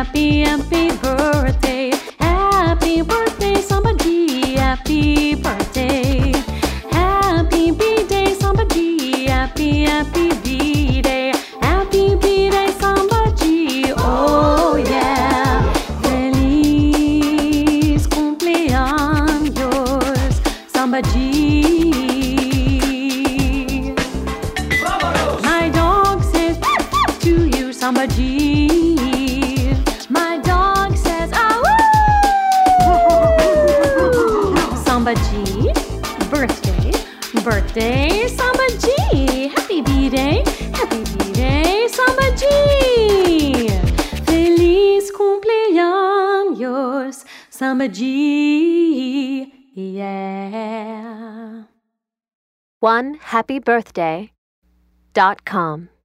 happy, happy birthday. Happy birthday, somebody. Happy birthday. Happy B-Day, somebody. Happy, happy B-Day. Happy B-Day, somebody. Oh yeah. Feliz cumpleaños, somebody. My dog says to you, somebody. My dog says, ah woo! Somebody, birthday, birthday, somebody. Happy B-Day, somebody. Feliz cumpleaños, somebody. Yeah. OneHappyBirthday.com